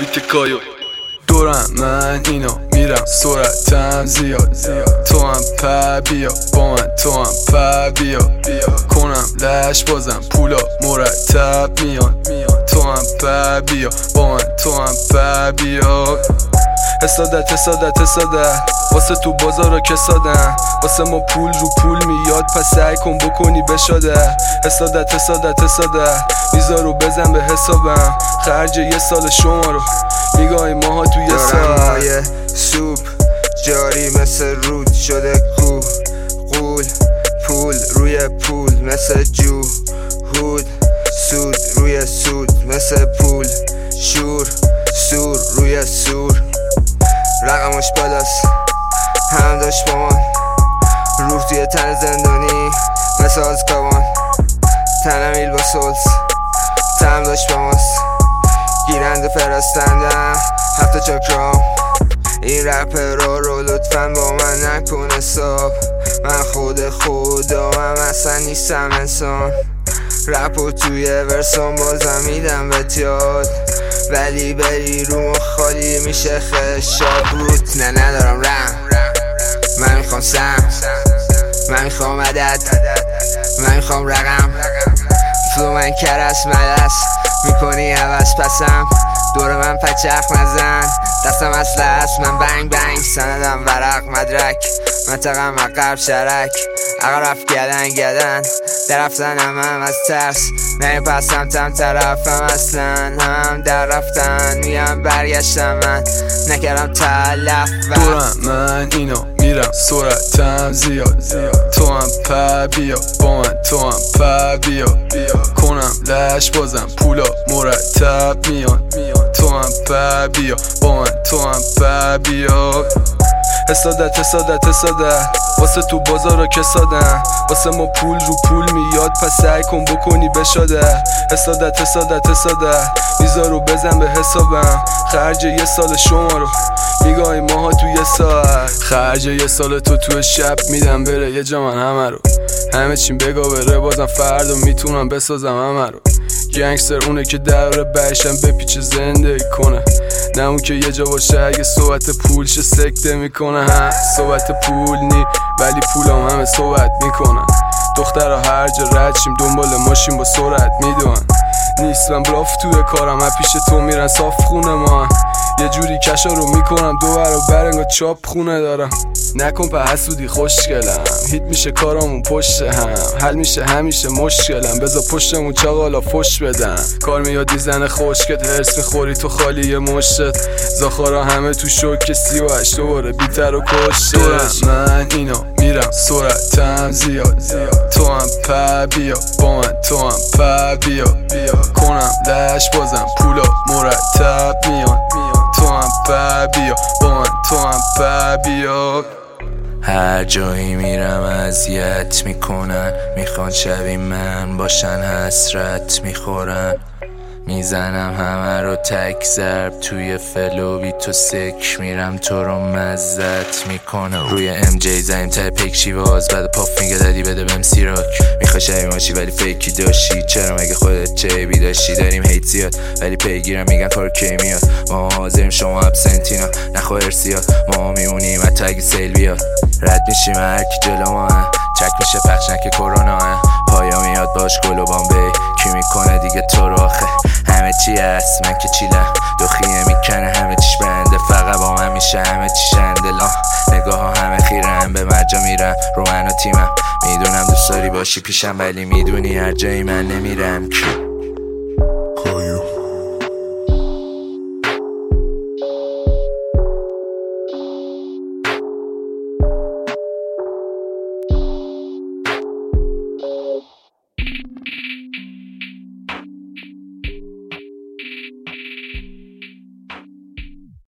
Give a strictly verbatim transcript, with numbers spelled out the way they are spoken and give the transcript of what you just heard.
بیت کایو دورم من اینو میرم سرعتم زیاد تو هم پر بیا با من تو هم پر بیا کنم لش بازم پولا مرتب میان تو هم پر بیا با من تو هم پر بیا حسادت حسادت حسادت واسه تو بازارا کسادن واسه ما پول رو پول میاد پس سعی کن بکنی بشاده حسادت حسادت حسادت میذارو بزن به حسابم خرج یه سال شما رو میگاهی ماها تو یه سال سوپ جاری مثل رود شده کو قول پول روی پول مثل جو هود سود روی سود مثل پول شور سور روی سور رقمش بالاست هم داشت با من روح توی تن زندانی مثل آزکابان تنم ایل با سولز تم داشت با ماست گیرند و فرستندم هفته چاکرام این رپر رو لطفا با من نکن حساب من خود خودم اصلا نیستم انسان رپو توی ورسان بازم میدم بهت یاد ولی بری رو خالی میشه خشاب روت نه ندارم رم من میخوام سم من میخوام عدد من میخوام رقم فلو من کرس مدس میکنی عوض پسم دور من پچخ نزن دستم اصله است من بنگ بنگ سندم ورق مدرک منطقم عقب شرک عقب رفت گدن گدن در رفتنم هم از ترس نه پس سمتم طرفم اصلا هم در رفتن میم برگشتم من نکردم تلف دورم من اینو میرم سرعتم زیاد تو هم پر بیا با من تو هم پر بیا کنم لش بازم پولا مرتب میان تو هم پر بیا با من تو هم پر بیا حسادت حسادت حسادت واسه تو بازارا کسادن واسه ما پول رو پول میاد پس سعی کن بکنی بشاده حسادت حسادت حسادت میذارو بزن به حسابم خرج یه سال شما رو میگاهی ماها تو یه ساعت خرج یه سال تو تو شب میدم بره یه جا من همه رو همه چیم بگا بره بازم فردا میتونم بسازم همه رو گنگستر اونه که در بهشم بپیچه زندگی کنه نه اون که یه جا باشه اگه صحبت پول شه سکته میکنه ها صحبت پول نی ولی پولم همه صحبت میکنن دخترها هر جا رد شیم دنبال ماشین با سرعت میدونن نیستم بلاف توی کارم من پیش تو میرن صاف خونه ما یه جوری کشا رو میکنم دو برابر انگار چاپ خونه دارم نکن په حسودی خوشگلم هیت میشه کارامون پشت هم حل میشه همیشه مشکلم بذار پشتمون چاقالا فش بدن کار میادی زن خوشکت هرس میخوری تو خالی یه مشتت زاخارا همه تو شوک سی و هشت دوباره بیتر و کشت دورم من اینو میرم سرعتم زیاد تو هم پر بیا با من تو هم پر بیا کنم لش بازم پولا مرتب میان تو هم پر بیا با من تو هم پر بیا هر جایی میرم اذیت میکنن میخوان شبیه من باشن حسرت میخورن میزنم همه رو تک ضرب توی فلوبی تو سک میرم تو رو مزت میکنم روی ام جی زنیم تر پیک شیواز بعد پاپ میگه دادی بده بهم سیراک میخوای شبیه ماشی ولی فیکی داشتی چرا مگه خودت چه بی داشتی داریم هیت زیاد ولی پیگیرم میگن کار کی میاد ما حاضریم شما ابسنتینا نخوا ارسیاد ما میمونیم حتی اگه سیل بیاد رد میشیم هرکی جلو ما چک میشه پخش نکه کرونا پایا میاد باش گلو بامبی کی میکنه دیگه تو رو آخه همه چی هست من که چیلم دخیه میکنه همه چیش برنده فقط با من میشه همه چی شندلا نگاه ها همه خیرم به مرجا میرم رو من و تیمم میدونم دوست داری باشی پیشم ولی میدونی هر جایی من نمیرم